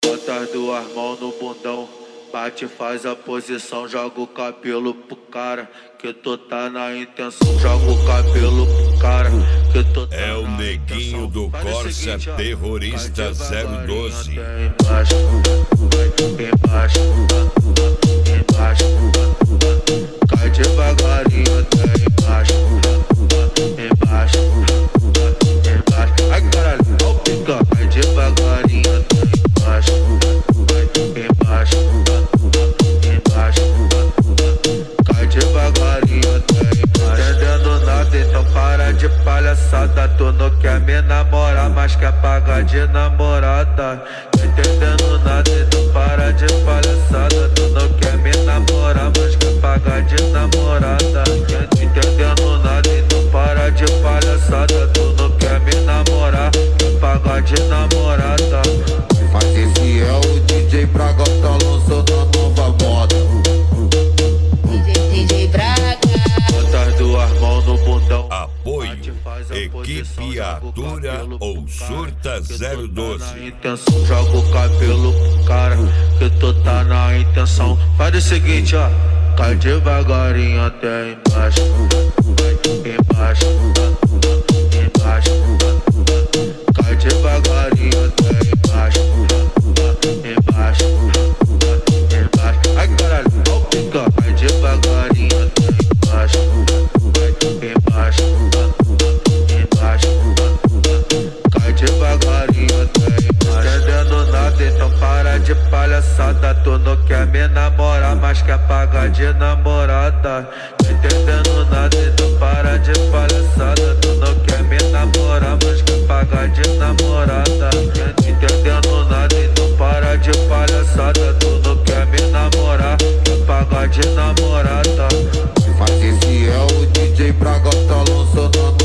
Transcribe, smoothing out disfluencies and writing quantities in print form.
Bota as duas mãos no bundão, bate, faz a posição, joga o cabelo pro cara, que tu tá na intenção. Joga o cabelo pro cara, que tu tá é o neguinho do Corsa Terrorista 012. Embaixo, embaixo, embaixo, cai devagarinho até embaixo, embaixo, embaixo. Ai caralho, ó o pica, cai devagarinho até embaixo, embaixo, embaixo, cai devagarinho até embaixo. Entendendo nada, então para de palhaçada. Tu não quer me namorar, mas quer pagar de namorada. Entendendo nada, então para de palhaçada. Tu não quer me namorar, mas quer pagar de namorada. Entendendo nada, então para de palhaçada. Tu não quer me namorar, quer pagar de namorada. Mas esse é o DJ Braga, tá lançando a nova moda. DJ Braga. Bota as duas mãos no bundão. Apoio, equipe Atura ou Surta 012. Intenção, joga o cabelo pro cara, que tu tá na intenção. Faz o seguinte, ó, cai devagarinho até embaixo, embaixo, embaixo, cai devagarinho até embaixo, embaixo, embaixo. Ai caralho, ó o pica, cai devagarinho até embaixo, embaixo, embaixo, cai devagarinho até embaixo. Entendendo nada, então para de palhaçada. Tu não quer me namorar, mas quer pagar de namorada. Entendendo nada, então para de palhaçada. Tu não quer me namorar, mas quer pagar de namorada. Entendendo nada, então para de palhaçada. Tu não quer me namorar, quer pagar de namorada. Mas esse é o DJ Braga, tá lançando a